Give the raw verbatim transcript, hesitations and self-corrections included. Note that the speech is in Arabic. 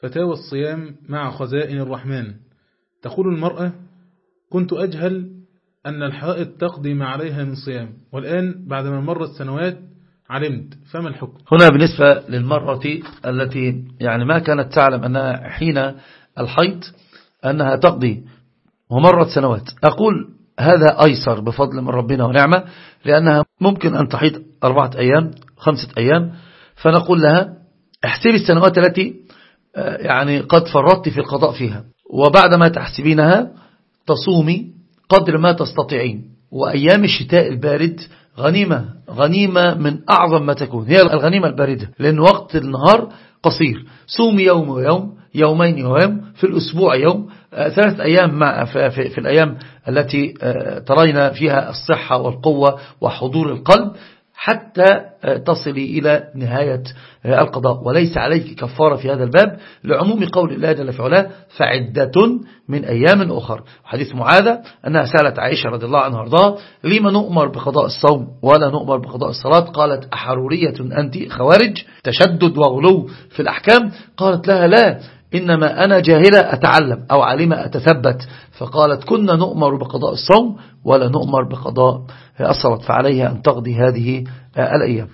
فتاوى الصيام مع خزائن الرحمن. تقول المرأة: كنت أجهل أن الحائض تقضي ما عليها من صيام، والآن بعدما مرت سنوات علمت، فما الحكم؟ هنا بالنسبة للمرأة التي يعني ما كانت تعلم أنها حين الحيض أنها تقضي ومرت سنوات، أقول هذا أيسر بفضل من ربنا ونعمة، لأنها ممكن أن تحيض أربعة أيام خمسة أيام، فنقول لها احسبي السنوات التي يعني قد فرطت في القضاء فيها، وبعدما تحسبينها تصومي قدر ما تستطيعين. وأيام الشتاء البارد غنيمة غنيمة من أعظم ما تكون، هي الغنيمة الباردة، لأن وقت النهار قصير. صومي يوم ويوم، يومين ويوم، في الأسبوع يوم، ثلاث أيام مع في, في, في الأيام التي ترين فيها الصحة والقوة وحضور القلب، حتى تصلي إلى نهاية القضاء. وليس عليك كفارة في هذا الباب لعموم قول الله جل في علاه: فعدة من أيام أخر. حديث معاذة أنها سألت عائشة رضي الله عنها وارضاها: لما نؤمر بقضاء الصوم ولا نؤمر بقضاء الصلاة؟ قالت: أحرورية أنت؟ خوارج؟ تشدد وغلو في الأحكام؟ قالت لها: لا، إنما أنا جاهلة أتعلم، أو علمة أتثبت. فقالت: كنا نؤمر بقضاء الصوم ولا نؤمر بقضاء الصلاة، فعليها أن تقضي هذه الأيام.